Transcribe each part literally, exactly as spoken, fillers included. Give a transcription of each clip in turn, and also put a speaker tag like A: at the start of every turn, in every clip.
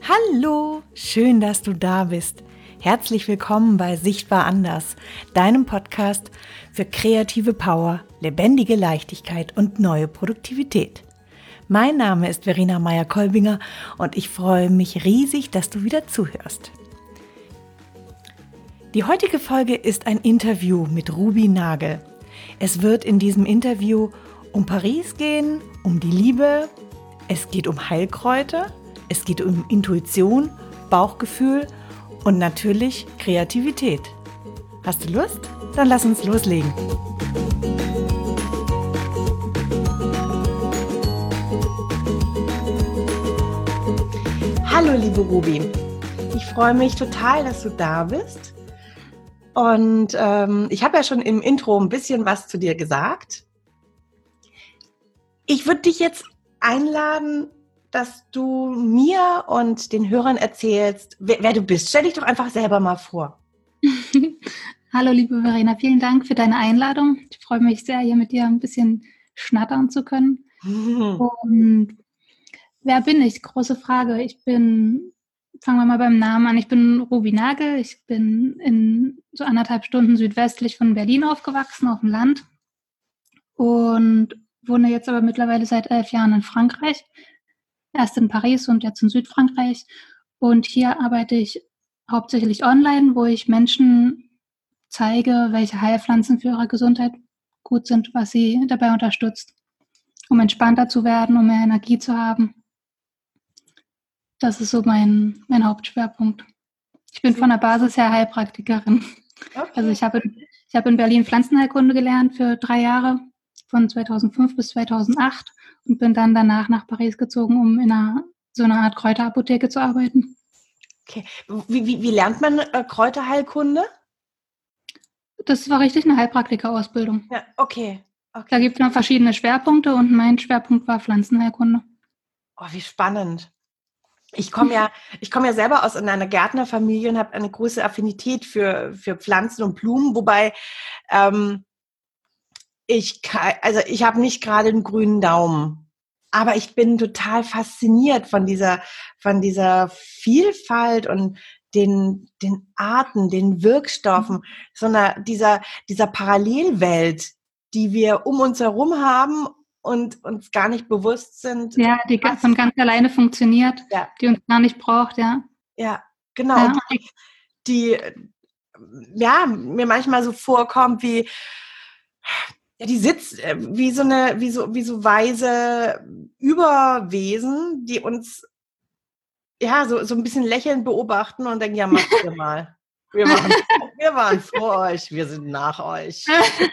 A: Hallo, schön, dass du da bist. Herzlich willkommen bei Sichtbar anders, deinem Podcast für kreative Power, lebendige Leichtigkeit und neue Produktivität. Mein Name ist Verena Meyer-Kolbinger und ich freue mich riesig, dass du wieder zuhörst. Die heutige Folge ist ein Interview mit Ruby Nagel. Es wird in diesem Interview um Paris gehen, um die Liebe, es geht um Heilkräuter, es geht um Intuition, Bauchgefühl und natürlich Kreativität. Hast du Lust? Dann lass uns loslegen. Hallo liebe Ruby, ich freue mich total, dass du da bist. Und ähm, ich habe ja schon im Intro ein bisschen was zu dir gesagt. Ich würde dich jetzt einladen, dass du mir und den Hörern erzählst, wer, wer du bist. Stell dich doch einfach selber mal vor.
B: Hallo liebe Verena, vielen Dank für deine Einladung. Ich freue mich sehr, hier mit dir ein bisschen schnattern zu können. Mhm. Und wer bin ich? Große Frage. Ich bin, fangen wir mal beim Namen an, ich bin Ruby Nagel. Ich bin in so anderthalb Stunden südwestlich von Berlin aufgewachsen, auf dem Land. Und wohne jetzt aber mittlerweile seit elf Jahren in Frankreich. Erst in Paris und jetzt in Südfrankreich. Und hier arbeite ich hauptsächlich online, wo ich Menschen zeige, welche Heilpflanzen für ihre Gesundheit gut sind, was sie dabei unterstützt, um entspannter zu werden, um mehr Energie zu haben. Das ist so mein, mein Hauptschwerpunkt. Ich bin von der Basis her Heilpraktikerin. Okay. Also ich habe in, ich habe in Berlin Pflanzenheilkunde gelernt für drei Jahre, von zweitausendfünf bis zweitausendacht und bin dann danach nach Paris gezogen, um in einer, so einer Art Kräuterapotheke zu arbeiten.
A: Okay. Wie, wie, wie lernt man äh, Kräuterheilkunde?
B: Das war richtig eine Heilpraktiker-Ausbildung.
A: Ja, okay. okay.
B: Da gibt es noch verschiedene Schwerpunkte und mein Schwerpunkt war Pflanzenheilkunde.
A: Oh, wie spannend. Ich komme ja, ich komme ja selber aus einer Gärtnerfamilie und habe eine große Affinität für, für Pflanzen und Blumen, wobei ähm, ich, also ich habe nicht gerade einen grünen Daumen, aber ich bin total fasziniert von dieser, von dieser Vielfalt und den, den Arten, den Wirkstoffen, sondern dieser, dieser Parallelwelt, die wir um uns herum haben und uns gar nicht bewusst sind.
B: Ja, die was, von ganz alleine funktioniert, ja. Die uns gar nicht braucht, ja.
A: Ja, genau. Ja. Die, die, ja, mir manchmal so vorkommt wie, ja, die sitzt wie so eine, wie so, wie so weise Überwesen, die uns ja so, so ein bisschen lächelnd beobachten und denken, ja, macht ihr mal. Wir waren, wir waren vor euch, wir sind nach euch.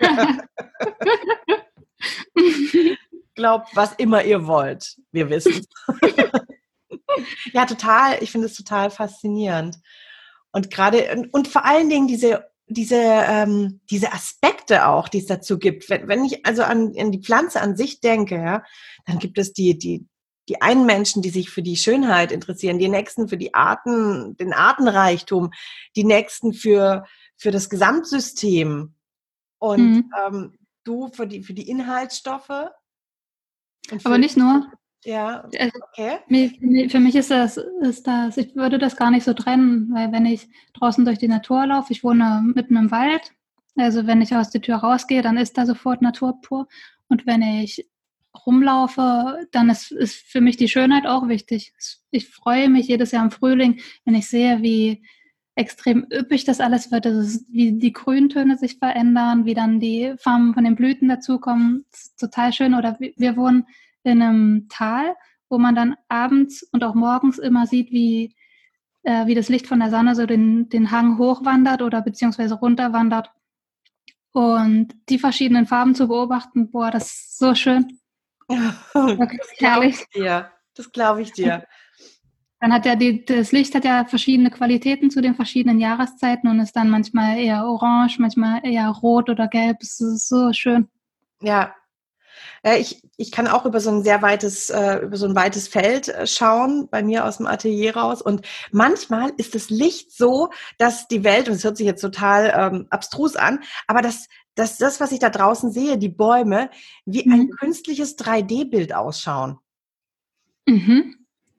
A: Glaubt, was immer ihr wollt. Wir wissen es. Ja, total. Ich finde es total faszinierend. Und gerade, und, und vor allen Dingen diese, diese, ähm, diese Aspekte auch, die es dazu gibt. Wenn, wenn ich also an, an die Pflanze an sich denke, ja, dann gibt es die, die, die einen Menschen, die sich für die Schönheit interessieren, die nächsten für die Arten, den Artenreichtum, die nächsten für, für das Gesamtsystem. Und mhm. ähm, du für die, für die Inhaltsstoffe.
B: Aber nicht nur.
A: Ja, okay.
B: Für mich ist das, ist das, ich würde das gar nicht so trennen, weil wenn ich draußen durch die Natur laufe, ich wohne mitten im Wald, also wenn ich aus der Tür rausgehe, dann ist da sofort Natur pur. Und wenn ich rumlaufe, dann ist, ist für mich die Schönheit auch wichtig. Ich freue mich jedes Jahr im Frühling, wenn ich sehe, wie extrem üppig das alles wird, das ist, wie die Grüntöne sich verändern, wie dann die Farben von den Blüten dazukommen. Das ist total schön. Oder wir wohnen in einem Tal, wo man dann abends und auch morgens immer sieht, wie, äh, wie das Licht von der Sonne so den, den Hang hochwandert oder beziehungsweise runterwandert. Und die verschiedenen Farben zu beobachten, boah, das ist so schön.
A: Das glaube ich dir. Das glaube ich dir.
B: Dann hat ja die, das Licht hat ja verschiedene Qualitäten zu den verschiedenen Jahreszeiten und ist dann manchmal eher orange, manchmal eher rot oder gelb. Es ist so schön.
A: Ja. Ich, ich kann auch über so ein sehr weites, äh, über so ein weites Feld äh, schauen, bei mir aus dem Atelier raus. Und manchmal ist das Licht so, dass die Welt, und es hört sich jetzt total ähm, abstrus an, aber dass, dass das, was ich da draußen sehe, die Bäume, wie mhm. ein künstliches drei D Bild ausschauen.
B: Mhm.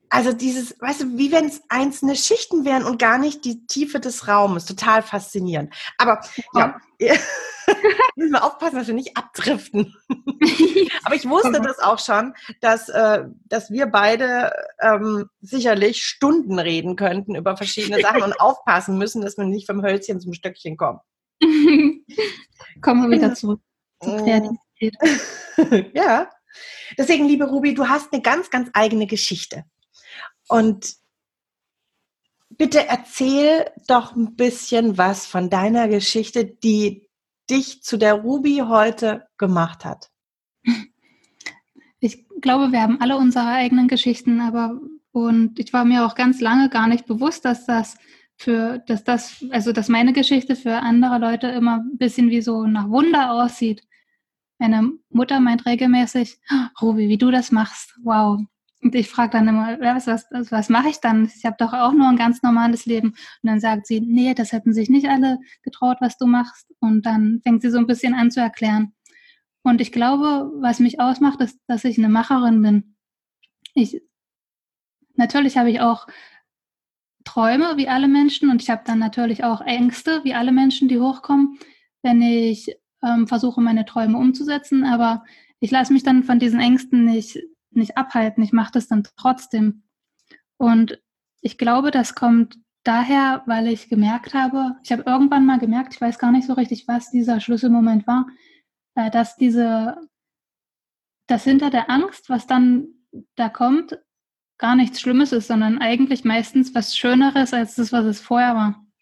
A: Also dieses, weißt du, wie wenn es einzelne Schichten wären und gar nicht die Tiefe des Raumes. Total faszinierend. Aber ja, ja. Müssen wir aufpassen, dass wir nicht abdriften. Aber ich wusste das auch schon, dass, äh, dass wir beide ähm, sicherlich Stunden reden könnten über verschiedene Sachen und aufpassen müssen, dass wir nicht vom Hölzchen zum Stöckchen kommen.
B: Kommen wir wieder zurück zur Kreativität.
A: Ja. Deswegen, liebe Ruby, du hast eine ganz, ganz eigene Geschichte. Und bitte erzähl doch ein bisschen was von deiner Geschichte, die dich zu der Ruby heute gemacht hat.
B: Ich glaube, wir haben alle unsere eigenen Geschichten, aber und ich war mir auch ganz lange gar nicht bewusst, dass das für, dass das, also dass meine Geschichte für andere Leute immer ein bisschen wie so nach Wunder aussieht. Meine Mutter meint regelmäßig, oh, Ruby, wie du das machst, wow. Und ich frage dann immer, was, was, was mache ich dann? Ich habe doch auch nur ein ganz normales Leben. Und dann sagt sie, nee, das hätten sich nicht alle getraut, was du machst. Und dann fängt sie so ein bisschen an zu erklären. Und ich glaube, was mich ausmacht, ist, dass ich eine Macherin bin. Ich, natürlich habe ich auch Träume, wie alle Menschen. Und ich habe dann natürlich auch Ängste, wie alle Menschen, die hochkommen, wenn ich ähm, versuche, meine Träume umzusetzen. Aber ich lasse mich dann von diesen Ängsten nicht nicht abhalten, ich mache das dann trotzdem. Und ich glaube, das kommt daher, weil ich gemerkt habe, ich habe irgendwann mal gemerkt, ich weiß gar nicht so richtig, was dieser Schlüsselmoment war, dass diese, dass hinter der Angst, was dann da kommt, gar nichts Schlimmes ist, sondern eigentlich meistens was Schöneres als das, was es vorher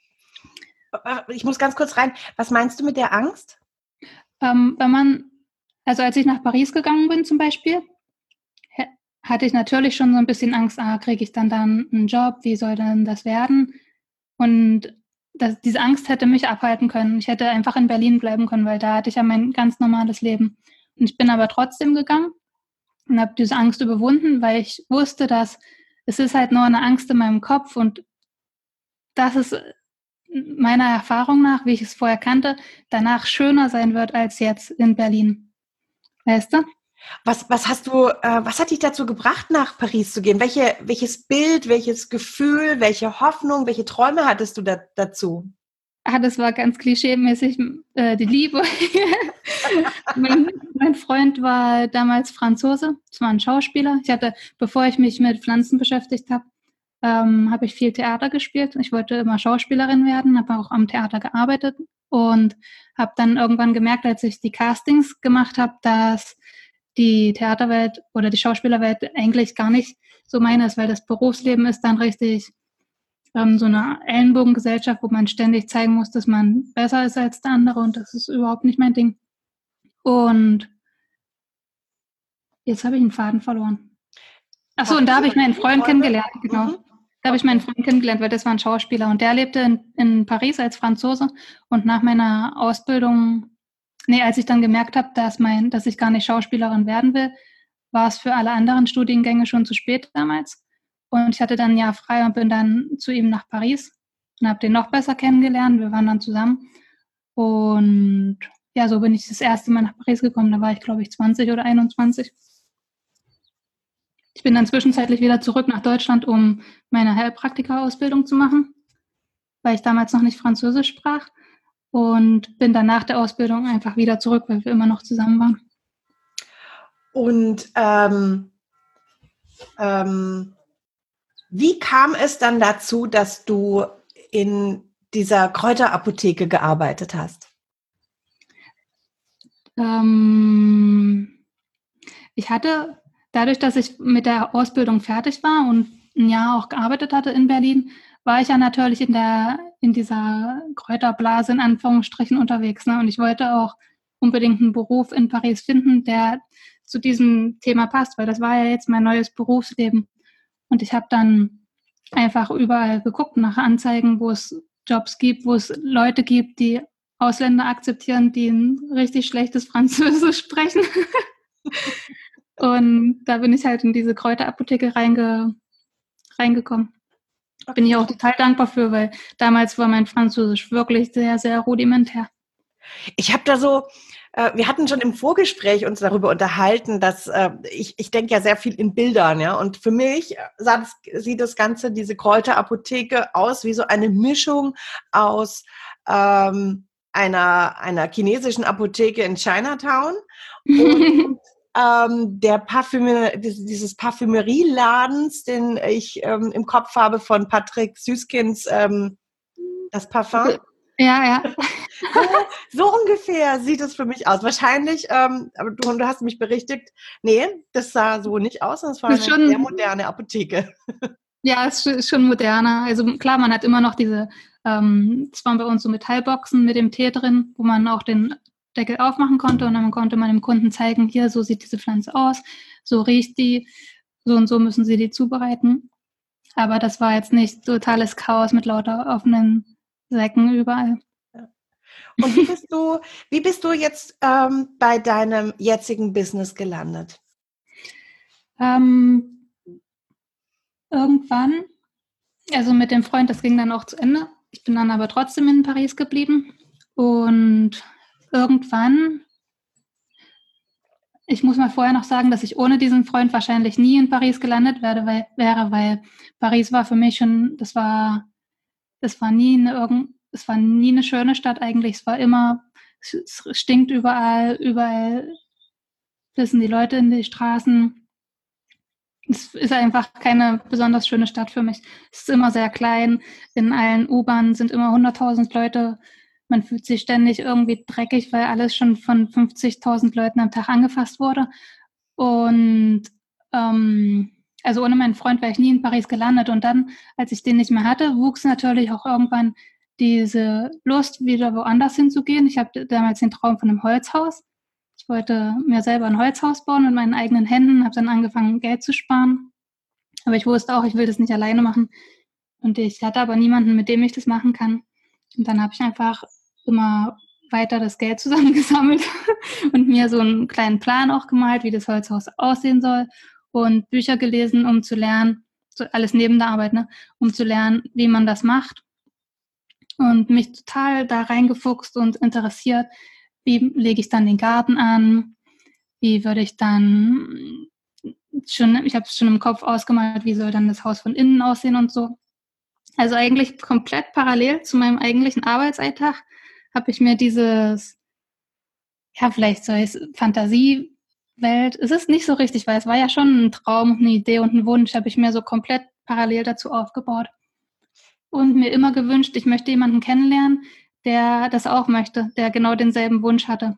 B: war.
A: Ich muss ganz kurz rein. Was meinst du mit der Angst?
B: Ähm, wenn man, also als ich nach Paris gegangen bin zum Beispiel, hatte ich natürlich schon so ein bisschen Angst, ah, kriege ich dann dann einen Job, wie soll denn das werden? Und das, diese Angst hätte mich abhalten können. Ich hätte einfach in Berlin bleiben können, weil da hatte ich ja mein ganz normales Leben. Und ich bin aber trotzdem gegangen und habe diese Angst überwunden, weil ich wusste, dass es ist halt nur eine Angst in meinem Kopf und dass es meiner Erfahrung nach, wie ich es vorher kannte, danach schöner sein wird als jetzt in Berlin. Weißt du?
A: Was, was hast du, äh, was hat dich dazu gebracht, nach Paris zu gehen? Welche, welches Bild, welches Gefühl, welche Hoffnung, welche Träume hattest du da, dazu?
B: Ah, das war ganz klischeemäßig äh, die Liebe. mein, mein Freund war damals Franzose, das war ein Schauspieler. Ich hatte, bevor ich mich mit Pflanzen beschäftigt habe, ähm, habe ich viel Theater gespielt. Ich wollte immer Schauspielerin werden, habe auch am Theater gearbeitet und habe dann irgendwann gemerkt, als ich die Castings gemacht habe, dass die Theaterwelt oder die Schauspielerwelt eigentlich gar nicht so meine ist, weil das Berufsleben ist dann richtig ähm, so eine Ellenbogengesellschaft, wo man ständig zeigen muss, dass man besser ist als der andere und das ist überhaupt nicht mein Ding. Und jetzt habe ich einen Faden verloren. Achso, und da habe ich meinen Freund kennengelernt, genau. Mhm. Da habe ich meinen Freund kennengelernt, weil das war ein Schauspieler und der lebte in, in Paris als Franzose und nach meiner Ausbildung Nee, als ich dann gemerkt habe, dass, mein, dass ich gar nicht Schauspielerin werden will, war es für alle anderen Studiengänge schon zu spät damals. Und ich hatte dann ein Jahr frei und bin dann zu ihm nach Paris und habe den noch besser kennengelernt. Wir waren dann zusammen. Und ja, so bin ich das erste Mal nach Paris gekommen. Da war ich, glaube ich, zwanzig oder einundzwanzig. Ich bin dann zwischenzeitlich wieder zurück nach Deutschland, um meine Heilpraktika-Ausbildung zu machen, weil ich damals noch nicht Französisch sprach. Und bin dann nach der Ausbildung einfach wieder zurück, weil wir immer noch zusammen waren.
A: Und ähm, ähm, wie kam es dann dazu, dass du in dieser Kräuterapotheke gearbeitet hast?
B: Ähm, ich hatte, dadurch, dass ich mit der Ausbildung fertig war und ein Jahr auch gearbeitet hatte in Berlin, war ich ja natürlich in der in dieser Kräuterblase in Anführungsstrichen unterwegs. Ne? Und ich wollte auch unbedingt einen Beruf in Paris finden, der zu diesem Thema passt, weil das war ja jetzt mein neues Berufsleben. Und ich habe dann einfach überall geguckt nach Anzeigen, wo es Jobs gibt, wo es Leute gibt, die Ausländer akzeptieren, die ein richtig schlechtes Französisch sprechen. Und da bin ich halt in diese Kräuterapotheke reinge, reingekommen. Okay. Bin ich auch total dankbar für, weil damals war mein Französisch wirklich sehr, sehr rudimentär.
A: Ich habe da so äh, wir hatten schon im Vorgespräch uns darüber unterhalten, dass äh, ich, ich denke ja sehr viel in Bildern, ja. Und für mich sah das, sieht das Ganze, diese Kräuterapotheke aus wie so eine Mischung aus ähm, einer, einer chinesischen Apotheke in Chinatown und ähm, der Parfümer, dieses Parfümerieladens, den ich ähm, im Kopf habe von Patrick Süskins, ähm, das Parfum.
B: Ja, ja.
A: So, so ungefähr sieht es für mich aus. Wahrscheinlich, ähm, aber du, du hast mich berichtigt, nee, das sah so nicht aus, sondern es war eine
B: Ist schon,
A: sehr moderne Apotheke.
B: ja, es ist schon moderner. Also klar, man hat immer noch diese, ähm, das waren bei uns so Metallboxen mit dem Tee drin, wo man auch den Deckel aufmachen konnte und dann konnte man dem Kunden zeigen, hier, so sieht diese Pflanze aus, so riecht die, so und so müssen sie die zubereiten. Aber das war jetzt nicht totales Chaos mit lauter offenen Säcken überall.
A: Und wie bist du, wie bist du jetzt ähm, bei deinem jetzigen Business gelandet?
B: Ähm, irgendwann, also mit dem Freund, das ging dann auch zu Ende. Ich bin dann aber trotzdem in Paris geblieben. Und irgendwann, ich muss mal vorher noch sagen, dass ich ohne diesen Freund wahrscheinlich nie in Paris gelandet werde, weil, wäre, weil Paris war für mich schon, das war, das war nie eine irgend, es war nie eine schöne Stadt eigentlich. Es war immer, es stinkt überall, überall pissen die Leute in die Straßen. Es ist einfach keine besonders schöne Stadt für mich. Es ist immer sehr klein. In allen U-Bahnen sind immer hunderttausend Leute. Man fühlt sich ständig irgendwie dreckig, weil alles schon von fünfzigtausend Leuten am Tag angefasst wurde. Und ähm, also ohne meinen Freund wäre ich nie in Paris gelandet. Und dann, als ich den nicht mehr hatte, wuchs natürlich auch irgendwann diese Lust, wieder woanders hinzugehen. Ich hatte damals den Traum von einem Holzhaus. Ich wollte mir selber ein Holzhaus bauen mit meinen eigenen Händen, habe dann angefangen, Geld zu sparen. Aber ich wusste auch, ich will das nicht alleine machen. Und ich hatte aber niemanden, mit dem ich das machen kann. Und dann habe ich einfach immer weiter das Geld zusammengesammelt und mir so einen kleinen Plan auch gemalt, wie das Holzhaus aussehen soll und Bücher gelesen, um zu lernen, so alles neben der Arbeit, ne, um zu lernen, wie man das macht. Und mich total da reingefuchst und interessiert, wie lege ich dann den Garten an, wie würde ich dann schon, ich habe es schon im Kopf ausgemalt, wie soll dann das Haus von innen aussehen und so. Also eigentlich komplett parallel zu meinem eigentlichen Arbeitsalltag habe ich mir dieses, ja, vielleicht so ist Fantasiewelt, es ist nicht so richtig, weil es war ja schon ein Traum, eine Idee und ein Wunsch, habe ich mir so komplett parallel dazu aufgebaut. Und mir immer gewünscht, ich möchte jemanden kennenlernen, der das auch möchte, der genau denselben Wunsch hatte,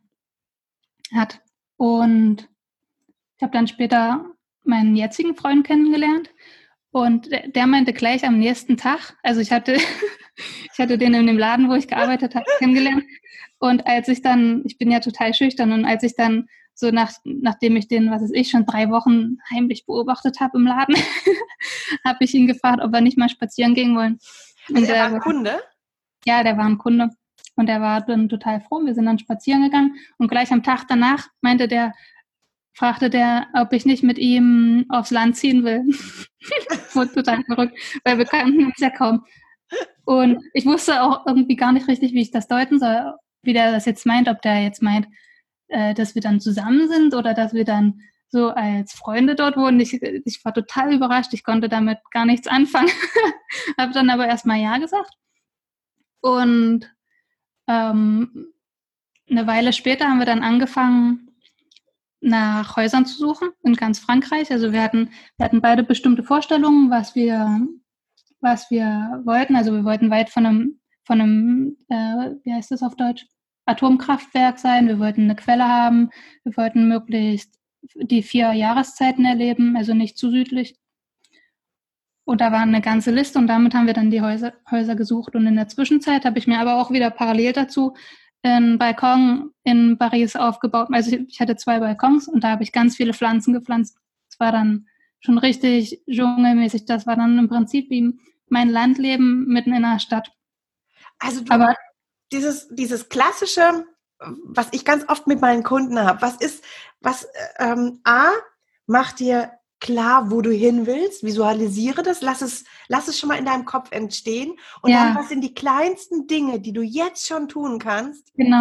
B: hat. Und ich habe dann später meinen jetzigen Freund kennengelernt und der, der meinte gleich am nächsten Tag, also ich hatte, ich hatte den in dem Laden, wo ich gearbeitet habe, kennengelernt. Und als ich dann, ich bin ja total schüchtern, und als ich dann so nach, nachdem ich den, was weiß ich, schon drei Wochen heimlich beobachtet habe im Laden, habe ich ihn gefragt, ob wir nicht mal spazieren gehen wollen.
A: Und also er war ein Kunde?
B: Ja, der war ein Kunde. Und der war dann total froh. Wir sind dann spazieren gegangen. Und gleich am Tag danach meinte der, fragte der, ob ich nicht mit ihm aufs Land ziehen will. Wurde total verrückt, weil wir kannten uns ja kaum. Und ich wusste auch irgendwie gar nicht richtig, wie ich das deuten soll, wie der das jetzt meint, ob der jetzt meint, äh, dass wir dann zusammen sind oder dass wir dann so als Freunde dort wohnen. Ich, ich war total überrascht. Ich konnte damit gar nichts anfangen. Habe dann aber erstmal Ja gesagt. Und ähm, eine Weile später haben wir dann angefangen, nach Häusern zu suchen in ganz Frankreich. Also wir hatten, wir hatten beide bestimmte Vorstellungen, was wir, was wir wollten. Also wir wollten weit von einem, von einem, äh, wie heißt das auf Deutsch, Atomkraftwerk sein. Wir wollten eine Quelle haben. Wir wollten möglichst die vier Jahreszeiten erleben, also nicht zu südlich. Und da war eine ganze Liste und damit haben wir dann die Häuser, Häuser gesucht. Und in der Zwischenzeit habe ich mir aber auch wieder parallel dazu einen Balkon in Paris aufgebaut. Also ich hatte zwei Balkons und da habe ich ganz viele Pflanzen gepflanzt. Das war dann schon richtig dschungelmäßig. Das war dann im Prinzip wie mein Landleben mitten in einer Stadt.
A: Also du, aber dieses, dieses klassische, was ich ganz oft mit meinen Kunden habe, was ist, was ähm, A, macht dir klar, wo du hin willst, visualisiere das, lass es, lass es schon mal in deinem Kopf entstehen und ja. Dann, was sind die kleinsten Dinge, die du jetzt schon tun kannst,
B: genau.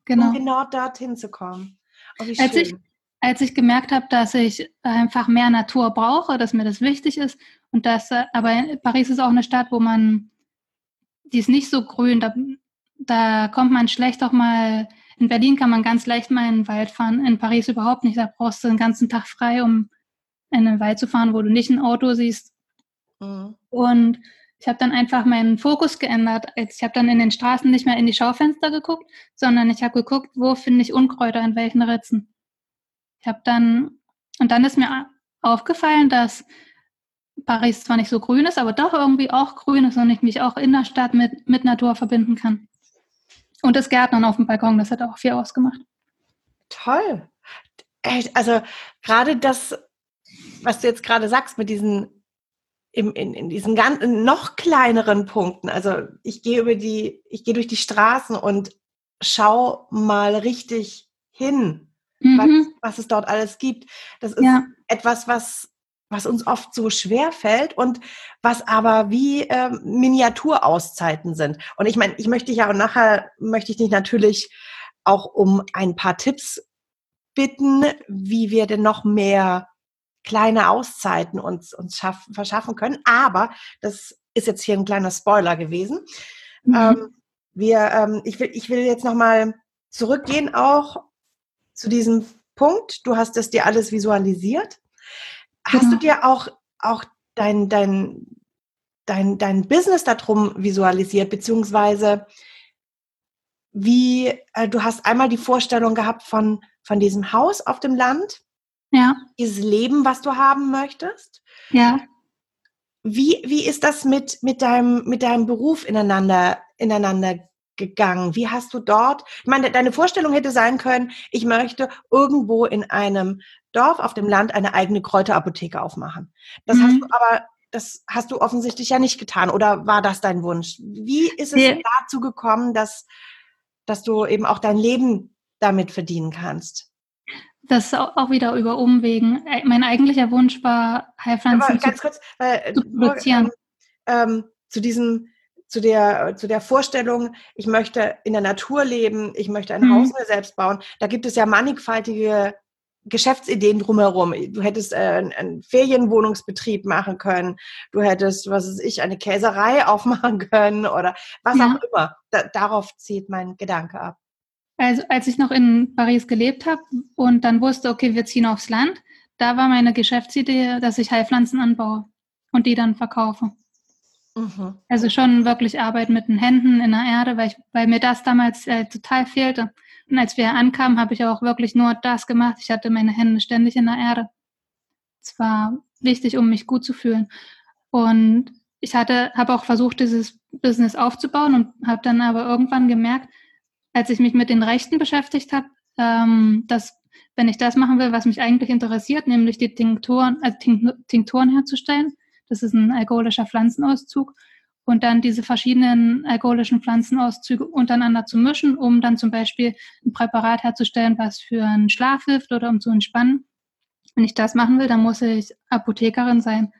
B: genau.
A: Um genau dorthin zu kommen. Oh, wie
B: als, ich,
A: schön.
B: als ich gemerkt habe, dass ich einfach mehr Natur brauche, dass mir das wichtig ist und dass, äh, aber Paris ist auch eine Stadt, wo man, die ist nicht so grün, da, da kommt man schlecht auch mal, in Berlin kann man ganz leicht mal in den Wald fahren, in Paris überhaupt nicht, da brauchst du den ganzen Tag frei, um in den Wald zu fahren, wo du nicht ein Auto siehst. Mhm. Und ich habe dann einfach meinen Fokus geändert. Ich habe dann in den Straßen nicht mehr in die Schaufenster geguckt, sondern ich habe geguckt, wo finde ich Unkräuter, in welchen Ritzen. Ich habe dann, und dann ist mir aufgefallen, dass Paris zwar nicht so grün ist, aber doch irgendwie auch grün ist und ich mich auch in der Stadt mit, mit Natur verbinden kann. Und das Gärtnern auf dem Balkon, das hat auch viel ausgemacht.
A: Toll. Also gerade das, was du jetzt gerade sagst mit diesen In, in, in diesen ganzen noch kleineren Punkten. Also ich gehe über die, ich gehe durch die Straßen und schau mal richtig hin, mhm. was, was es dort alles gibt. Das ist ja. etwas, was, was uns oft so schwer fällt und was aber wie äh, Miniaturauszeiten sind. Und ich meine, ich möchte ja und nachher möchte ich dich natürlich auch um ein paar Tipps bitten, wie wir denn noch mehr kleine Auszeiten uns, uns schaffen, verschaffen können. Aber das ist jetzt hier ein kleiner Spoiler gewesen. Mhm. Ähm, wir, ähm, ich will, ich will jetzt nochmal zurückgehen auch zu diesem Punkt. Du hast das dir alles visualisiert. Hast mhm. du dir auch, auch dein, dein, dein, dein Business darum visualisiert, beziehungsweise wie, äh, du hast einmal die Vorstellung gehabt von, von diesem Haus auf dem Land, ja. Dieses Leben, was du haben möchtest.
B: Ja.
A: Wie, wie ist das mit, mit, deinem, mit deinem Beruf ineinander, ineinander gegangen? Wie hast du dort, ich meine, deine Vorstellung hätte sein können, ich möchte irgendwo in einem Dorf auf dem Land eine eigene Kräuterapotheke aufmachen. Das mhm. hast du aber, das hast du offensichtlich ja nicht getan. Oder war das dein Wunsch? Wie ist es nee. dazu gekommen, dass, dass du eben auch dein Leben damit verdienen kannst?
B: Das ist auch wieder über Umwegen. Mein eigentlicher Wunsch war, Heilpflanzen
A: ganz zu, kurz, weil,
B: zu produzieren.
A: Ähm, ähm, zu diesem, zu der, zu der Vorstellung, ich möchte in der Natur leben, ich möchte ein mhm. Haus mir selbst bauen. Da gibt es ja mannigfaltige Geschäftsideen drumherum. Du hättest äh, einen Ferienwohnungsbetrieb machen können. Du hättest, was weiß ich, eine Käserei aufmachen können oder was ja. auch immer. Da, darauf zieht mein Gedanke ab.
B: Also als ich noch in Paris gelebt habe und dann wusste, okay, wir ziehen aufs Land, da war meine Geschäftsidee, dass ich Heilpflanzen anbaue und die dann verkaufe. Mhm. Also schon wirklich Arbeit mit den Händen in der Erde, weil, ich, weil mir das damals äh, total fehlte. Und als wir ankamen, habe ich auch wirklich nur das gemacht. Ich hatte meine Hände ständig in der Erde. Es war wichtig, um mich gut zu fühlen. Und ich hatte, habe auch versucht, dieses Business aufzubauen und habe dann aber irgendwann gemerkt, als ich mich mit den Rechten beschäftigt habe, ähm, dass wenn ich das machen will, was mich eigentlich interessiert, nämlich die Tinkturen, also Tinkturen herzustellen, das ist ein alkoholischer Pflanzenauszug, und dann diese verschiedenen alkoholischen Pflanzenauszüge untereinander zu mischen, um dann zum Beispiel ein Präparat herzustellen, was für einen Schlaf hilft oder um zu entspannen. Wenn ich das machen will, dann muss ich Apothekerin sein.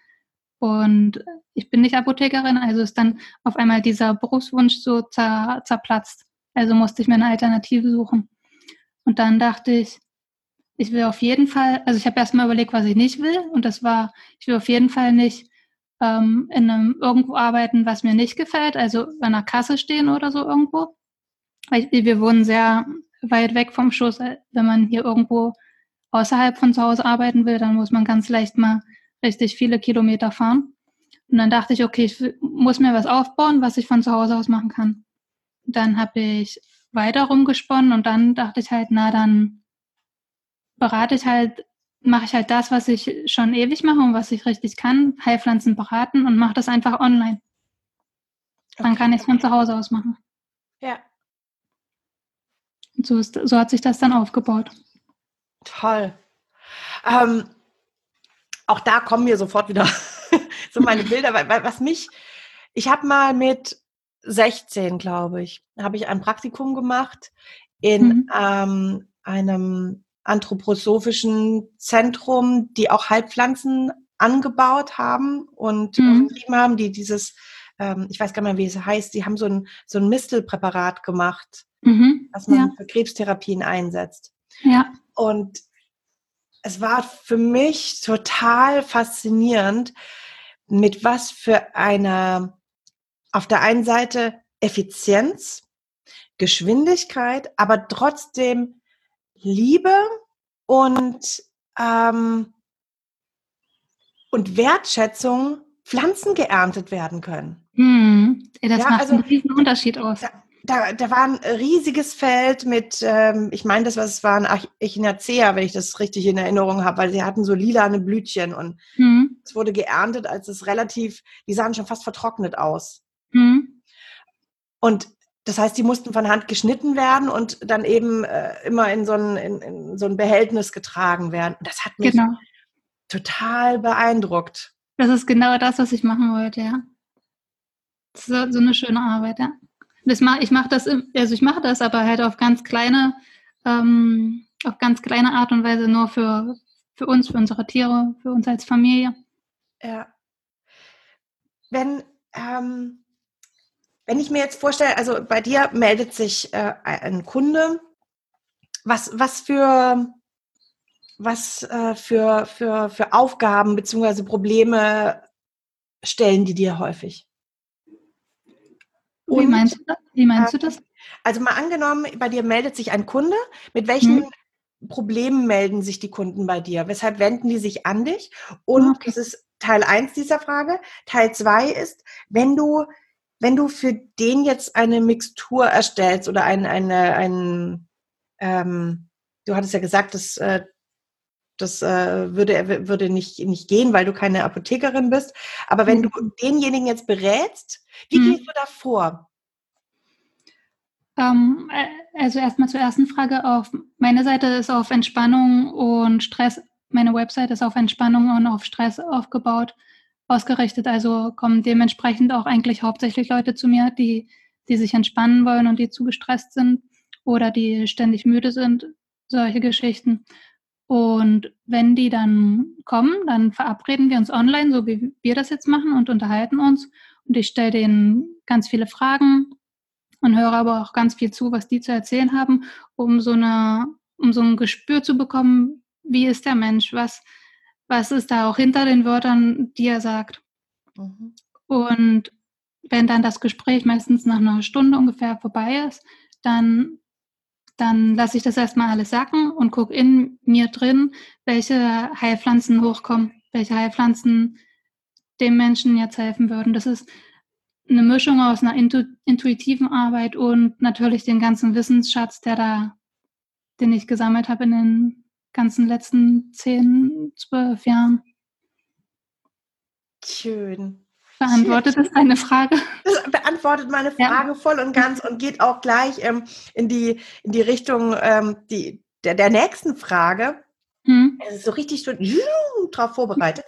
B: Und ich bin nicht Apothekerin, also ist dann auf einmal dieser Berufswunsch so zer, zerplatzt. Also musste ich mir eine Alternative suchen. Und dann dachte ich, ich will auf jeden Fall, also ich habe erstmal überlegt, was ich nicht will. Und das war, ich will auf jeden Fall nicht ähm, in einem irgendwo arbeiten, was mir nicht gefällt, also an einer Kasse stehen oder so irgendwo. Weil ich, wir wohnen sehr weit weg vom Schuss. Wenn man hier irgendwo außerhalb von zu Hause arbeiten will, dann muss man ganz leicht mal richtig viele Kilometer fahren. Und dann dachte ich, okay, ich muss mir was aufbauen, was ich von zu Hause aus machen kann. Dann habe ich weiter rumgesponnen und dann dachte ich halt, na dann berate ich halt, mache ich halt das, was ich schon ewig mache und was ich richtig kann, Heilpflanzen beraten und mache das einfach online. Dann okay, kann ich es okay. von zu Hause aus machen.
A: Ja.
B: Und so, ist, so hat sich das dann aufgebaut.
A: Toll. Ähm, auch da kommen mir sofort wieder so meine Bilder, weil, weil was mich, ich habe mal mit sechzehn, glaube ich, habe ich ein Praktikum gemacht in mhm. ähm, einem anthroposophischen Zentrum, die auch Heilpflanzen angebaut haben und mhm. betrieben haben, die dieses ähm, ich weiß gar nicht mehr, wie es heißt, die haben so ein, so ein Mistelpräparat gemacht,
B: Mhm.
A: was man
B: Ja.
A: für Krebstherapien einsetzt.
B: Ja.
A: Und es war für mich total faszinierend, mit was für einer, auf der einen Seite Effizienz, Geschwindigkeit, aber trotzdem Liebe und, ähm, und Wertschätzung Pflanzen geerntet werden können.
B: Hm. Das
A: Ja,
B: macht
A: also
B: einen riesen Unterschied aus.
A: da, da, da war ein riesiges Feld mit, ähm, ich meine, das was waren Echinacea, wenn ich das richtig in Erinnerung habe, weil sie hatten so lilane Blütchen und
B: Hm.
A: es wurde geerntet, als es relativ, die sahen schon fast vertrocknet aus.
B: Hm.
A: Und das heißt, die mussten von Hand geschnitten werden und dann eben äh, immer in so, ein, in, in so ein Behältnis getragen werden. Das hat mich
B: Genau.
A: total beeindruckt.
B: Das ist genau das, was ich machen wollte, ja. Das ist so eine schöne Arbeit, ja. Das mach, ich mache das, also ich mache das, aber halt auf ganz kleine, ähm, auf ganz kleine Art und Weise nur für, für uns, für unsere Tiere, für uns als Familie.
A: Ja. Wenn, ähm, wenn ich mir jetzt vorstelle, also bei dir meldet sich äh, ein Kunde, was, was für, was äh, für, für, für Aufgaben bzw. Probleme stellen die dir häufig?
B: Wie
A: Und
B: meinst du das? Wie meinst du
A: ähm,
B: das?
A: also mal angenommen, bei dir meldet sich ein Kunde, mit welchen
B: Hm?
A: Problemen melden sich die Kunden bei dir? Weshalb wenden die sich an dich? Und
B: Okay.
A: das ist Teil eins dieser Frage. Teil zwei ist, wenn du, wenn du für den jetzt eine Mixtur erstellst oder ein, eine, ein, ähm, du hattest ja gesagt, das, äh, das äh, würde, würde nicht, nicht gehen, weil du keine Apothekerin bist. Aber wenn du
B: Mhm.
A: denjenigen jetzt berätst, wie
B: Hm.
A: gehst du da vor?
B: Ähm, also erstmal zur ersten Frage. Auf meine Seite ist auf Entspannung und Stress, meine Website ist auf Entspannung und auf Stress aufgebaut, ausgerichtet. Also kommen dementsprechend auch eigentlich hauptsächlich Leute zu mir, die, die sich entspannen wollen und die zu gestresst sind oder die ständig müde sind, solche Geschichten. Und wenn die dann kommen, dann verabreden wir uns online, so wie wir das jetzt machen, und unterhalten uns. Und ich stelle denen ganz viele Fragen und höre aber auch ganz viel zu, was die zu erzählen haben, um so eine, um so ein Gespür zu bekommen, wie ist der Mensch, was, was ist da auch hinter den Wörtern, die er sagt.
A: Mhm.
B: Und wenn dann das Gespräch meistens nach einer Stunde ungefähr vorbei ist, dann, dann lasse ich das erstmal alles sacken und gucke in mir drin, welche Heilpflanzen hochkommen, welche Heilpflanzen dem Menschen jetzt helfen würden. Das ist eine Mischung aus einer intu intuitiven Arbeit und natürlich den ganzen Wissensschatz, der da, den ich gesammelt habe in den ganzen letzten zehn, zwölf Jahren.
A: Schön. Schön.
B: Beantwortet das deine Frage?
A: Das beantwortet meine
B: Ja.
A: Frage voll und ganz und geht auch gleich ähm, in, die, in die Richtung ähm, die, der, der nächsten Frage.
B: Hm.
A: Es ist so richtig schon drauf vorbereitet.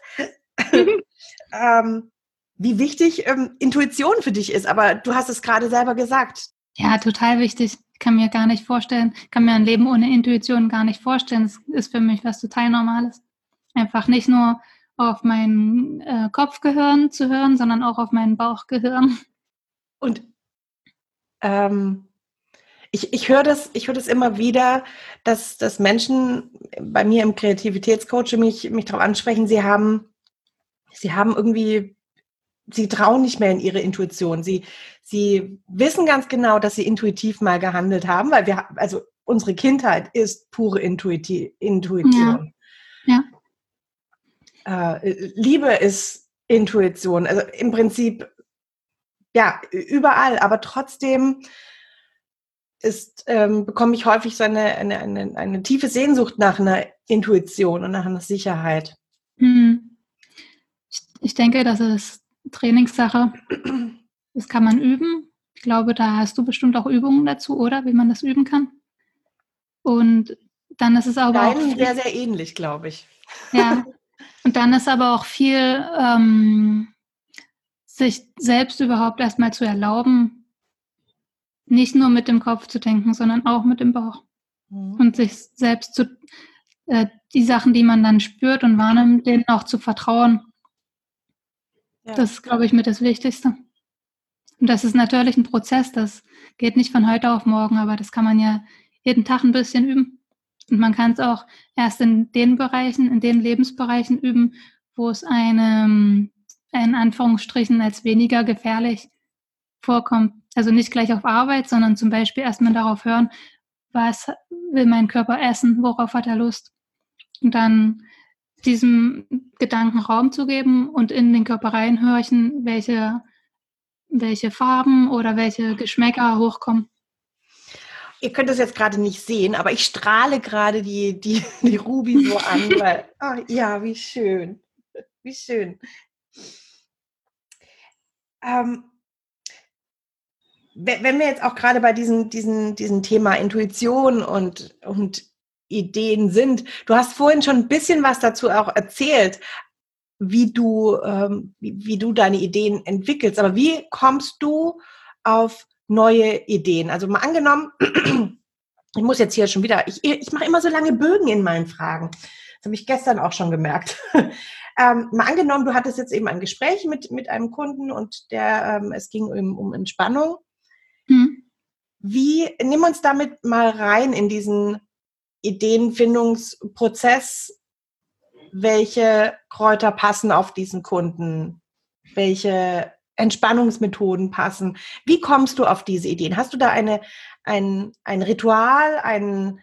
A: ähm, wie wichtig ähm, Intuition für dich ist, aber du hast es gerade selber gesagt.
B: Ja, total wichtig. Ich kann mir gar nicht vorstellen, kann mir ein Leben ohne Intuition gar nicht vorstellen. Das ist für mich was total Normales. Einfach nicht nur auf mein äh, Kopfgehirn zu hören, sondern auch auf mein Bauchgehirn.
A: Und ähm, ich, ich höre das, ich höre das immer wieder, dass, dass Menschen bei mir im Kreativitätscoaching mich, mich darauf ansprechen, sie haben, sie haben irgendwie, sie trauen nicht mehr in ihre Intuition. Sie, sie wissen ganz genau, dass sie intuitiv mal gehandelt haben, weil wir, also unsere Kindheit ist pure Intuiti-
B: Ja,
A: Intuition.
B: ja.
A: Äh, Liebe ist Intuition. Also im Prinzip, ja, überall, aber trotzdem ist, ähm, bekomme ich häufig so eine, eine, eine, eine tiefe Sehnsucht nach einer Intuition und nach einer Sicherheit.
B: Hm. Ich, ich denke, das ist Trainingssache. Das kann man üben. Ich glaube, da hast du bestimmt auch Übungen dazu, oder? Wie man das üben kann. Und dann ist es aber auch
A: Deinen
B: viel,
A: sehr, sehr ähnlich, glaube ich.
B: ja. Und dann ist aber auch viel, ähm, sich selbst überhaupt erstmal zu erlauben, nicht nur mit dem Kopf zu denken, sondern auch mit dem Bauch.
A: Mhm.
B: Und sich selbst zu, äh, die Sachen, die man dann spürt und wahrnimmt, denen auch zu vertrauen.
A: Ja.
B: Das ist, glaube ich, mit das Wichtigste. Und das ist natürlich ein Prozess, das geht nicht von heute auf morgen, aber das kann man ja jeden Tag ein bisschen üben. Und man kann es auch erst in den Bereichen, in den Lebensbereichen üben, wo es einem in Anführungsstrichen als weniger gefährlich vorkommt. Also nicht gleich auf Arbeit, sondern zum Beispiel erstmal darauf hören, was will mein Körper essen, worauf hat er Lust. Und dann diesem Gedanken Raum zu geben und in den Körper reinhorchen, welche, welche Farben oder welche Geschmäcker hochkommen.
A: Ihr könnt das jetzt gerade nicht sehen, aber ich strahle gerade die, die, die Ruby so an, weil, oh, ja, wie schön, wie schön. Ähm, wenn wir jetzt auch gerade bei diesem, diesem, diesem Thema Intuition und, und Ideen sind, du hast vorhin schon ein bisschen was dazu auch erzählt, wie du, ähm, wie, wie du deine Ideen entwickelst, aber wie kommst du auf neue Ideen? Also mal angenommen, ich muss jetzt hier schon wieder, ich, ich mache immer so lange Bögen in meinen Fragen. Das habe ich gestern auch schon gemerkt. ähm, mal angenommen, du hattest jetzt eben ein Gespräch mit, mit einem Kunden und der, ähm, es ging um, um Entspannung. Hm. Wie, nimm uns damit mal rein in diesen Ideenfindungsprozess. Welche Kräuter passen auf diesen Kunden? Welche Entspannungsmethoden passen? Wie kommst du auf diese Ideen? Hast du da eine, ein, ein Ritual, ein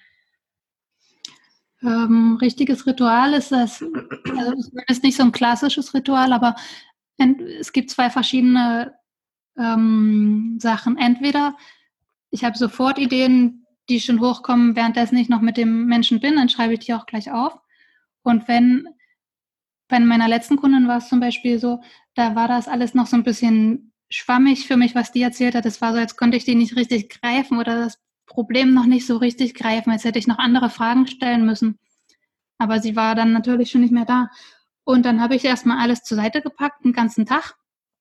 B: ähm, richtiges Ritual ist das, also es ist nicht so ein klassisches Ritual, aber es gibt zwei verschiedene ähm, Sachen. Entweder ich habe sofort Ideen, die schon hochkommen, währenddessen ich noch mit dem Menschen bin, dann schreibe ich die auch gleich auf. Und wenn bei meiner letzten Kundin war es zum Beispiel so, da war das alles noch so ein bisschen schwammig für mich, was die erzählt hat. Es war so, als konnte ich die nicht richtig greifen oder das Problem noch nicht so richtig greifen, als hätte ich noch andere Fragen stellen müssen. Aber sie war dann natürlich schon nicht mehr da. Und dann habe ich erstmal alles zur Seite gepackt, den ganzen Tag.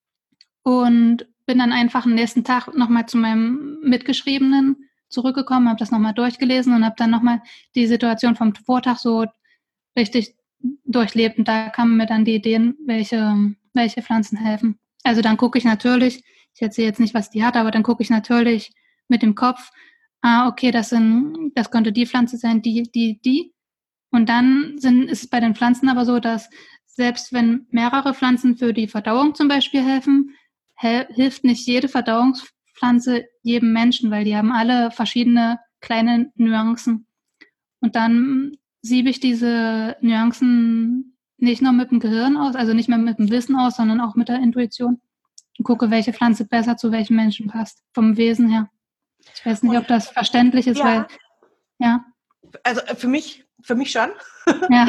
B: Und bin dann einfach am nächsten Tag nochmal zu meinem Mitgeschriebenen zurückgekommen, habe das nochmal durchgelesen und habe dann nochmal die Situation vom Vortag so richtig durchlebt. Und da kamen mir dann die Ideen, welche, welche Pflanzen helfen. Also dann gucke ich natürlich, ich erzähle jetzt nicht, was die hat, aber dann gucke ich natürlich mit dem Kopf, ah, okay, das sind, das könnte die Pflanze sein, die, die, die. Und dann sind, ist es bei den Pflanzen aber so, dass selbst wenn mehrere Pflanzen für die Verdauung zum Beispiel helfen, hel- hilft nicht jede Verdauungspflanze jedem Menschen, weil die haben alle verschiedene kleine Nuancen. Und dann siebe ich diese Nuancen nicht nur mit dem Gehirn aus, also nicht mehr mit dem Wissen aus, sondern auch mit der Intuition und gucke, welche Pflanze besser zu welchem Menschen passt, vom Wesen her. Ich weiß nicht, ob das verständlich ist,
A: ja.
B: weil, ja.
A: Also für mich, für mich schon.
B: Ja.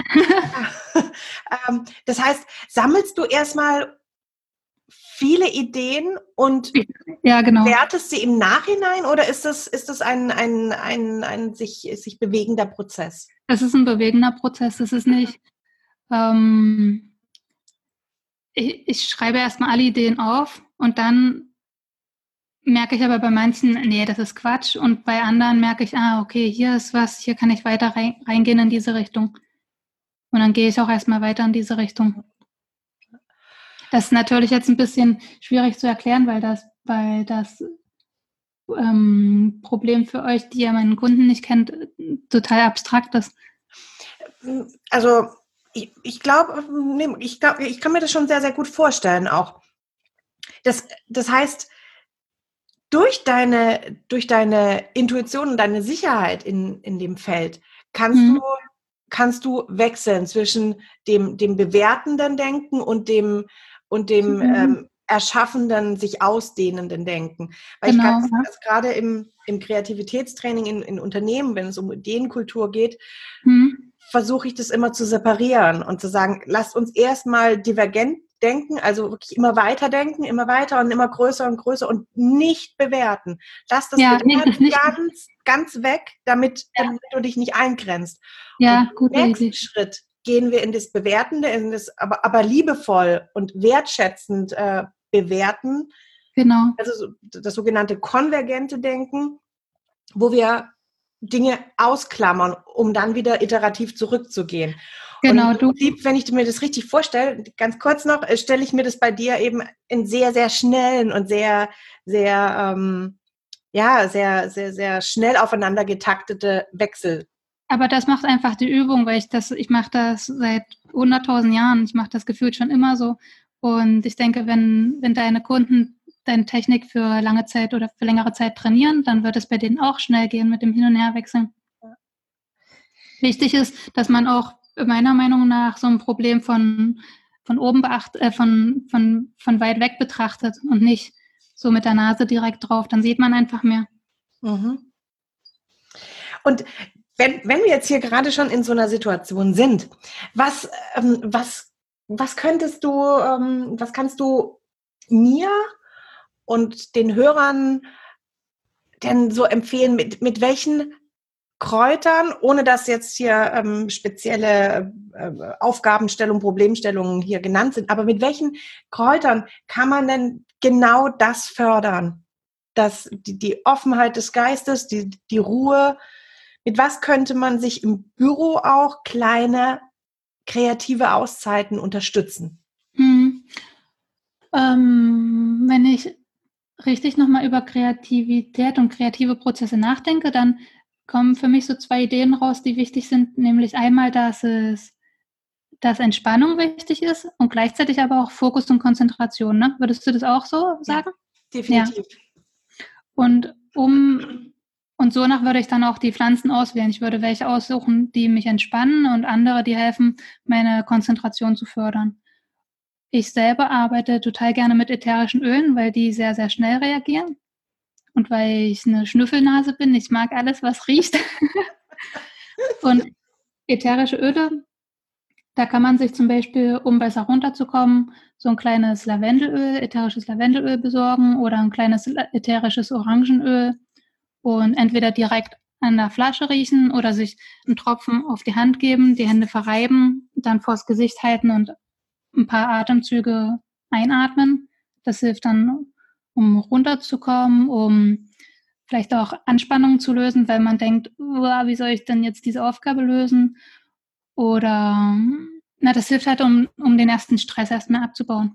A: ähm, das heißt, sammelst du erstmal viele Ideen und
B: ja, genau.
A: wertest sie im Nachhinein oder ist das, ist das ein, ein, ein, ein sich, sich bewegender Prozess?
B: Es ist ein bewegender Prozess. Es ist nicht, ähm, ich, ich schreibe erstmal alle Ideen auf und dann merke ich aber bei manchen, nee, das ist Quatsch. Und bei anderen merke ich, ah, okay, hier ist was, hier kann ich weiter rein, reingehen in diese Richtung. Und dann gehe ich auch erstmal weiter in diese Richtung. Das ist natürlich jetzt ein bisschen schwierig zu erklären, weil das, weil das ähm, Problem für euch, die ihr meinen Kunden nicht kennt, total abstrakt ist.
A: Also ich, ich glaube, ich, glaub, ich kann mir das schon sehr, sehr gut vorstellen auch. Das, das heißt, durch deine, durch deine Intuition und deine Sicherheit in, in dem Feld kannst, mhm. du, kannst du wechseln zwischen dem, dem bewertenden Denken und dem, und dem mhm. ähm, erschaffenden, sich ausdehnenden Denken. Weil genau. ich glaube, dass gerade im, im Kreativitätstraining in, in Unternehmen, wenn es um Ideenkultur geht, mhm. versuche ich das immer zu separieren und zu sagen, lasst uns erstmal divergent denken, also wirklich immer weiter denken, immer weiter und immer größer und größer und nicht bewerten. Lass das
B: ja,
A: Bewerten
B: nicht.
A: ganz, ganz weg, damit, ja. damit du dich nicht eingrenzt.
B: Ja,
A: und im nächsten Idee. Schritt gehen wir in das Bewertende, in das, aber, aber liebevoll und wertschätzend äh, bewerten.
B: Genau.
A: Also das sogenannte konvergente Denken, wo wir Dinge ausklammern, um dann wieder iterativ zurückzugehen.
B: Genau,
A: und im
B: du.
A: Prinzip, wenn ich mir das richtig vorstelle, ganz kurz noch, äh, stelle ich mir das bei dir eben in sehr, sehr schnellen und sehr, sehr, ähm, ja, sehr, sehr, sehr schnell aufeinander getaktete Wechsel.
B: Aber das macht einfach die Übung, weil ich das, ich mache das seit hunderttausend Jahren. Ich mache das gefühlt schon immer so. Und ich denke, wenn, wenn deine Kunden deine Technik für lange Zeit oder für längere Zeit trainieren, dann wird es bei denen auch schnell gehen mit dem Hin- und Herwechseln. Wichtig ist, dass man auch meiner Meinung nach so ein Problem von, von oben beacht, äh, von, von, von weit weg betrachtet und nicht so mit der Nase direkt drauf. Dann sieht man einfach mehr.
A: Mhm. Und wenn, wenn wir jetzt hier gerade schon in so einer Situation sind, was, ähm, was, was könntest du, ähm, was kannst du mir und den Hörern denn so empfehlen, mit, mit welchen Kräutern, ohne dass jetzt hier ähm, spezielle äh, Aufgabenstellungen, Problemstellungen hier genannt sind, aber mit welchen Kräutern kann man denn genau das fördern? Das, die, die Offenheit des Geistes, die, die Ruhe. Mit was könnte man sich im Büro auch kleine kreative Auszeiten unterstützen?
B: Hm. Ähm, wenn ich richtig nochmal über Kreativität und kreative Prozesse nachdenke, dann kommen für mich so zwei Ideen raus, die wichtig sind, nämlich einmal, dass es dass Entspannung wichtig ist und gleichzeitig aber auch Fokus und Konzentration. Ne? Würdest du das auch so
A: Ja,
B: sagen? Ja.
A: definitiv.
B: Und um und sonach würde ich dann auch die Pflanzen auswählen. Ich würde welche aussuchen, die mich entspannen und andere, die helfen, meine Konzentration zu fördern. Ich selber arbeite total gerne mit ätherischen Ölen, weil die sehr, sehr schnell reagieren. Und weil ich eine Schnüffelnase bin, ich mag alles, was riecht. Und ätherische Öle, da kann man sich zum Beispiel, um besser runterzukommen, so ein kleines Lavendelöl, ätherisches Lavendelöl besorgen oder ein kleines ätherisches Orangenöl und entweder direkt an der Flasche riechen oder sich einen Tropfen auf die Hand geben, die Hände verreiben, dann vors Gesicht halten und ein paar Atemzüge einatmen. Das hilft dann, um runterzukommen, um vielleicht auch Anspannung zu lösen, weil man denkt, wie soll ich denn jetzt diese Aufgabe lösen? Oder na, das hilft halt, um, um den ersten Stress erstmal abzubauen.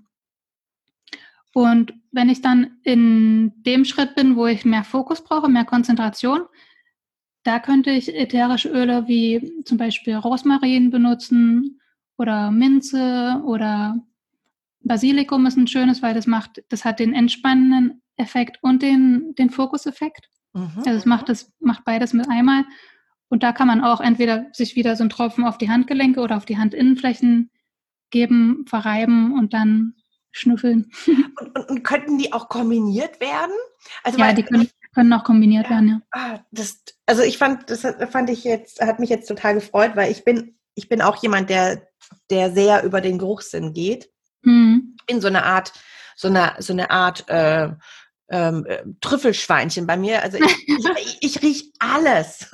B: Und wenn ich dann in dem Schritt bin, wo ich mehr Fokus brauche, mehr Konzentration, da könnte ich ätherische Öle wie zum Beispiel Rosmarin benutzen oder Minze oder Basilikum ist ein schönes, weil das macht, das hat den entspannenden Effekt und den, den Fokuseffekt.
A: Mhm.
B: Also es macht das, macht beides mit einmal. Und da kann man auch entweder sich wieder so einen Tropfen auf die Handgelenke oder auf die Handinnenflächen geben, verreiben und dann schnüffeln.
A: Und, und, und könnten die auch kombiniert werden? Also
B: Ja,
A: weil,
B: die können, können auch kombiniert
A: ja,
B: werden, ja.
A: ah, das, also ich fand, das fand ich jetzt, hat mich jetzt total gefreut, weil ich bin, ich bin auch jemand, der, der sehr über den Geruchssinn geht.
B: Mhm.
A: Ich bin so eine Art, so eine, so eine Art äh, ähm, äh, Trüffelschweinchen bei mir. Also ich, ich, ich rieche alles.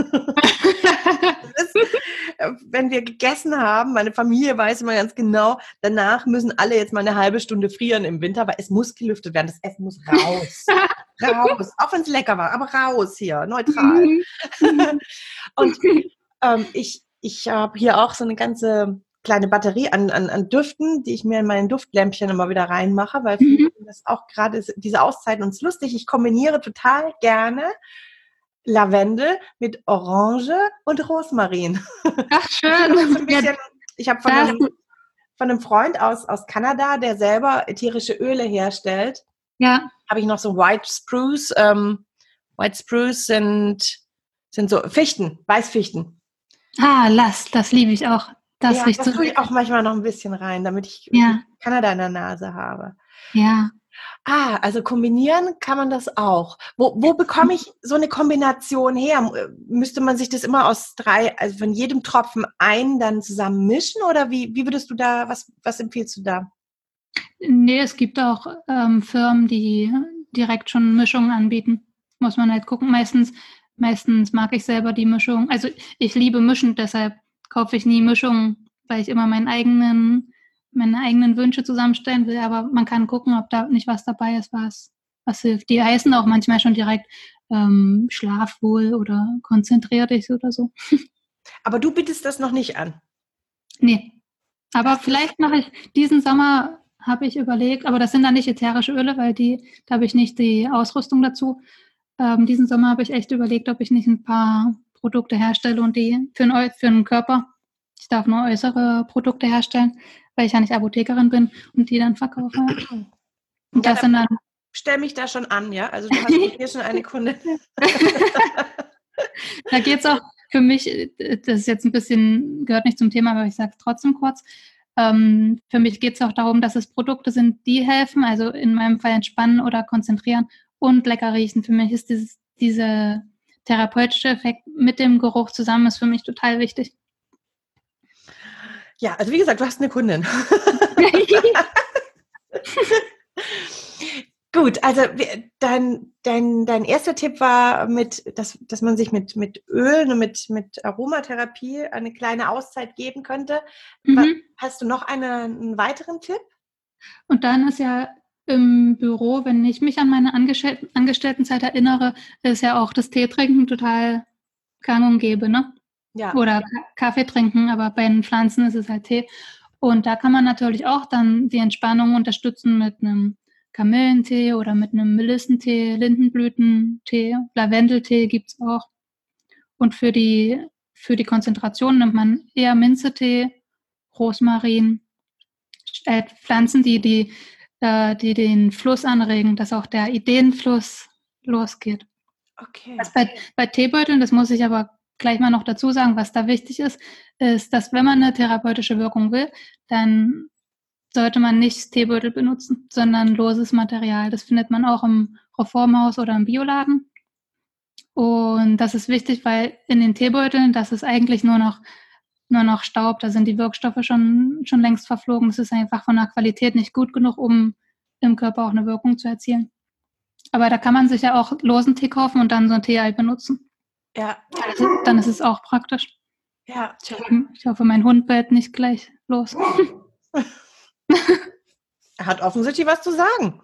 A: Das, äh, wenn wir gegessen haben, meine Familie weiß immer ganz genau, danach müssen alle jetzt mal eine halbe Stunde frieren im Winter, weil es muss gelüftet werden. Das Essen muss raus. Raus. Auch wenn es lecker war, aber raus hier, neutral.
B: Mhm.
A: Und ähm, ich, ich habe hier auch so eine ganze kleine Batterie an, an, an Düften, die ich mir in mein Duftlämpchen immer wieder reinmache, weil
B: Mhm.
A: das auch gerade diese Auszeiten uns lustig. Ich kombiniere total gerne Lavendel mit Orange und Rosmarin.
B: Ach,
A: Ich habe so
B: schön.
A: ein
B: Ja,
A: bisschen, ich habe von
B: da
A: einem,
B: hast du,
A: von einem Freund aus, aus Kanada, der selber ätherische Öle herstellt,
B: ja.
A: habe ich noch so White Spruce. Ähm, White Spruce sind, sind so Fichten, Weißfichten.
B: Ah, lass, das liebe ich auch. Das
A: Ja,
B: riecht
A: das
B: so
A: tue ich
B: lecker.
A: auch manchmal noch ein bisschen rein, damit ich
B: Ja,
A: Kanada in der Nase habe.
B: ja.
A: Ah, also kombinieren kann man das auch. Wo, wo bekomme ich so eine Kombination her? Müsste man sich das immer aus drei, also von jedem Tropfen einen dann zusammen mischen oder wie, wie würdest du da, was, was empfiehlst du da?
B: Nee, es gibt auch ähm, Firmen, die direkt schon Mischungen anbieten. Muss man halt gucken. Meistens, meistens mag ich selber die Mischung. Also ich liebe Mischen, deshalb kaufe ich nie Mischungen, weil ich immer meinen eigenen, meine eigenen Wünsche zusammenstellen will. Aber man kann gucken, ob da nicht was dabei ist, was, was hilft. Die heißen auch manchmal schon direkt ähm, Schlaf wohl oder konzentrier dich oder so.
A: Aber du bietest das noch nicht an.
B: Nee. Aber vielleicht mache ich diesen Sommer, habe ich überlegt, aber das sind dann nicht ätherische Öle, weil die, da habe ich nicht die Ausrüstung dazu. Ähm, diesen Sommer habe ich echt überlegt, ob ich nicht ein paar Produkte herstelle und die für den, für den Körper, ich darf nur äußere Produkte herstellen, weil ich ja nicht Apothekerin bin und die dann verkaufe. Und
A: Ja,
B: das sind dann
A: stell mich da schon an, ja? Also du hast hier schon eine Kundin.
B: Da geht es auch für mich, das ist jetzt ein bisschen, gehört nicht zum Thema, aber ich sage es trotzdem kurz. Ähm, für mich geht es auch darum, dass es Produkte sind, die helfen, also in meinem Fall entspannen oder konzentrieren und lecker riechen. Für mich ist dieses, dieser therapeutische Effekt mit dem Geruch zusammen ist für mich total wichtig.
A: Ja, also wie gesagt, du hast eine Kundin. Gut, also dein, dein, dein erster Tipp war, mit, dass, dass man sich mit, mit Ölen und mit, mit Aromatherapie eine kleine Auszeit geben könnte.
B: Mhm.
A: Hast du noch eine, einen weiteren Tipp?
B: Und dann ist ja im Büro, wenn ich mich an meine Angestellten, Angestelltenzeit erinnere, ist ja auch das Teetrinken total gang und gäbe, ne?
A: Ja.
B: Oder Kaffee trinken, aber bei den Pflanzen ist es halt Tee. Und da kann man natürlich auch dann die Entspannung unterstützen mit einem Kamillentee oder mit einem Melissentee, Lindenblütentee, Lavendeltee gibt es auch. Und für die, für die Konzentration nimmt man eher Minzetee, Rosmarin, äh, Pflanzen, die, die, äh, die den Fluss anregen, dass auch der Ideenfluss losgeht.
A: Okay.
B: Was bei, bei Teebeuteln, das muss ich aber gleich mal noch dazu sagen, was da wichtig ist, ist, dass wenn man eine therapeutische Wirkung will, dann sollte man nicht Teebeutel benutzen, sondern loses Material. Das findet man auch im Reformhaus oder im Bioladen. Und das ist wichtig, weil in den Teebeuteln, das ist eigentlich nur noch, nur noch Staub, da sind die Wirkstoffe schon, schon längst verflogen. Das ist einfach von der Qualität nicht gut genug, um im Körper auch eine Wirkung zu erzielen. Aber da kann man sich ja auch losen Tee kaufen und dann so ein Tee benutzen.
A: Ja.
B: Also, dann ist es auch praktisch.
A: Ja.
B: Ich hoffe, ich hoffe, mein Hund bellt nicht gleich los.
A: Er hat offensichtlich was zu sagen.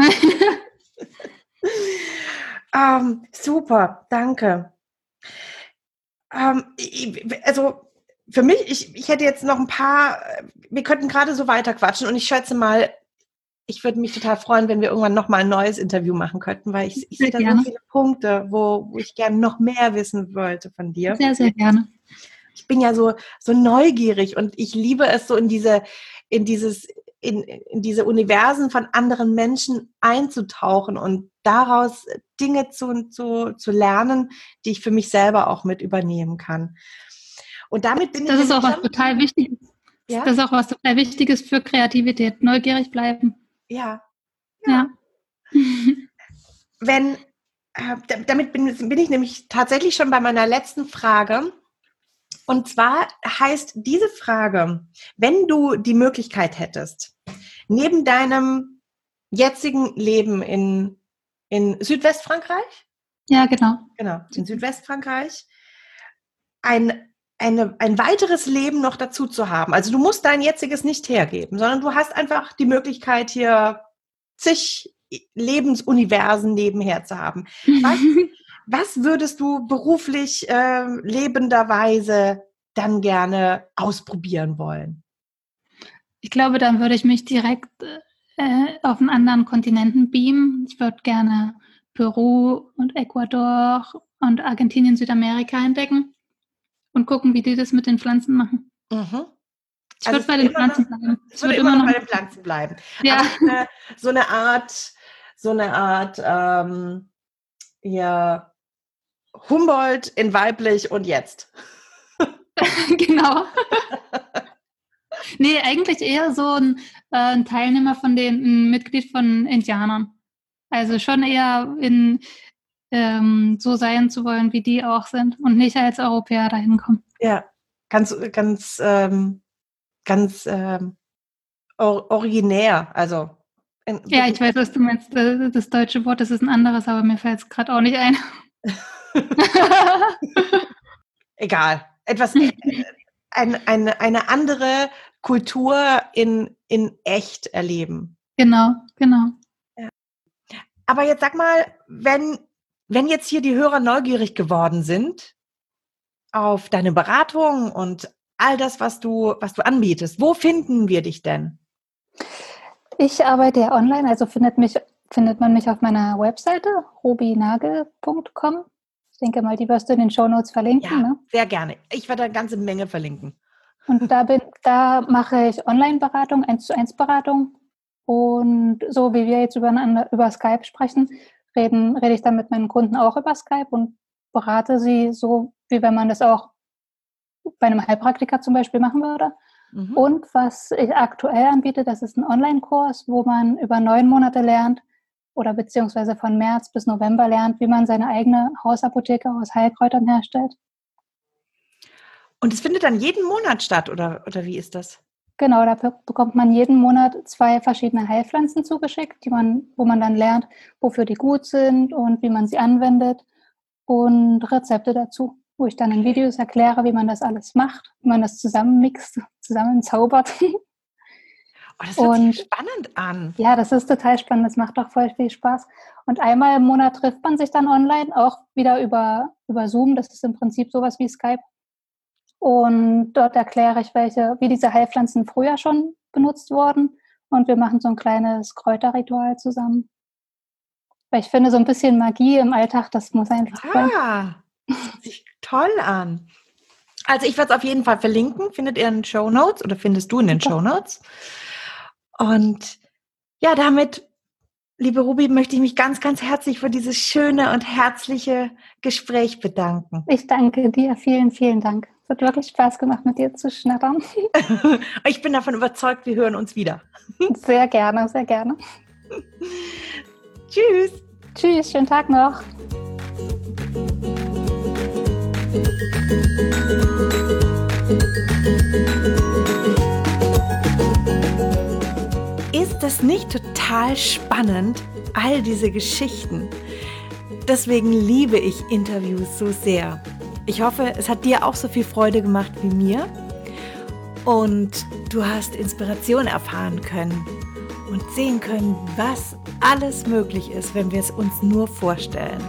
A: ähm, super, danke. Ähm, also für mich, ich, ich hätte jetzt noch ein paar, wir könnten gerade so weiter quatschen und ich schätze mal, ich würde mich total freuen, wenn wir irgendwann nochmal ein neues Interview machen könnten, weil ich, ich sehe da
B: gerne.
A: so viele Punkte, wo, wo ich gerne noch mehr wissen wollte von dir.
B: Sehr, sehr gerne.
A: Ich bin ja so, so neugierig und ich liebe es so in diese, in dieses, in, in diese Universen von anderen Menschen einzutauchen und daraus Dinge zu, zu, zu lernen, die ich für mich selber auch mit übernehmen kann. Und damit bin
B: das
A: ich.
B: Das ist auch was total Wichtiges. Ja? Das ist auch was total Wichtiges für Kreativität. Neugierig bleiben.
A: Ja.
B: Ja.
A: ja. Wenn, äh, damit bin, bin ich nämlich tatsächlich schon bei meiner letzten Frage. Und zwar heißt diese Frage, wenn du die Möglichkeit hättest, neben deinem jetzigen Leben in, in Südwestfrankreich?
B: Ja, genau.
A: Genau, in Südwestfrankreich, ein, eine, ein weiteres Leben noch dazu zu haben. Also du musst dein jetziges nicht hergeben, sondern du hast einfach die Möglichkeit, hier zig Lebensuniversen nebenher zu haben. Was, was würdest du beruflich äh, lebenderweise dann gerne ausprobieren wollen?
B: Ich glaube, dann würde ich mich direkt äh, auf einen anderen Kontinenten beamen. Ich würde gerne Peru und Ecuador und Argentinien, Südamerika entdecken und gucken, wie die das mit den Pflanzen machen.
A: Mhm.
B: Ich würde also bei den Pflanzen noch, bleiben.
A: Es würde immer noch bei den Pflanzen bleiben.
B: Ja.
A: Aber eine, so eine Art, so eine Art, ähm, ja, Humboldt in weiblich und jetzt.
B: Genau. Nee, eigentlich eher so ein, äh, ein Teilnehmer von den, ein Mitglied von Indianern. Also schon eher in ähm, so sein zu wollen, wie die auch sind und nicht als Europäer dahin kommen.
A: Ja, ganz, ganz, ähm, ganz ähm, or- originär. Also
B: in, ja, ich weiß, was du meinst. Das deutsche Wort, das ist ein anderes, aber mir fällt es gerade auch nicht ein.
A: Egal. Etwas, ein, eine, eine andere Kultur in, in echt erleben.
B: Genau, genau.
A: Ja. Aber jetzt sag mal, wenn, wenn jetzt hier die Hörer neugierig geworden sind auf deine Beratung und all das, was du, was du anbietest. Wo finden wir dich denn?
B: Ich arbeite ja online, also findet mich, findet man mich auf meiner Webseite rubinagel punkt com. Ich denke mal, die wirst du in den Shownotes verlinken.
A: Ja,
B: ne?
A: sehr gerne. Ich werde eine ganze Menge verlinken.
B: Und da bin, da mache ich Online-Beratung, eins zu eins Beratung. Und so wie wir jetzt übereinander über Skype sprechen, reden, rede ich dann mit meinen Kunden auch über Skype und berate sie so, wie wenn man das auch bei einem Heilpraktiker zum Beispiel machen würde. Mhm. Und was ich aktuell anbiete, das ist ein Online-Kurs, wo man über neun Monate lernt oder beziehungsweise von März bis November lernt, wie man seine eigene Hausapotheke aus Heilkräutern herstellt.
A: Und es findet dann jeden Monat statt, oder, oder wie ist das?
B: Genau, da bekommt man jeden Monat zwei verschiedene Heilpflanzen zugeschickt, die man, wo man dann lernt, wofür die gut sind und wie man sie anwendet und Rezepte dazu, wo ich dann in Videos erkläre, wie man das alles macht, wie man das zusammenmixt, zusammenzaubert.
A: Oh, das hört und, sich spannend an.
B: Ja, das ist total spannend, das macht auch voll viel Spaß. Und einmal im Monat trifft man sich dann online, auch wieder über, über Zoom, das ist im Prinzip sowas wie Skype. Und dort erkläre ich, welche, wie diese Heilpflanzen früher schon benutzt wurden. Und wir machen so ein kleines Kräuterritual zusammen. Weil ich finde, so ein bisschen Magie im Alltag, das muss einfach sein.
A: Ah, das hört sich toll an. Also ich werde es auf jeden Fall verlinken. Findet ihr in den Shownotes oder findest du in den Shownotes? Und ja, damit, liebe Ruby, möchte ich mich ganz, ganz herzlich für dieses schöne und herzliche Gespräch bedanken.
B: Ich danke dir. Vielen, vielen Dank. Es hat wirklich Spaß gemacht, mit dir zu schnattern.
A: Ich bin davon überzeugt, wir hören uns wieder.
B: Sehr gerne, sehr gerne.
A: Tschüss.
B: Tschüss, schönen Tag noch.
A: Ist das nicht total spannend, all diese Geschichten? Deswegen liebe ich Interviews so sehr. Ich hoffe, es hat dir auch so viel Freude gemacht wie mir und du hast Inspiration erfahren können und sehen können, was alles möglich ist, wenn wir es uns nur vorstellen.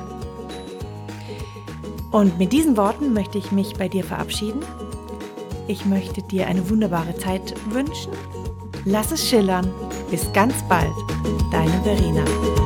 A: Und mit diesen Worten möchte ich mich bei dir verabschieden. Ich möchte dir eine wunderbare Zeit wünschen. Lass es schillern. Bis ganz bald. Deine Verena.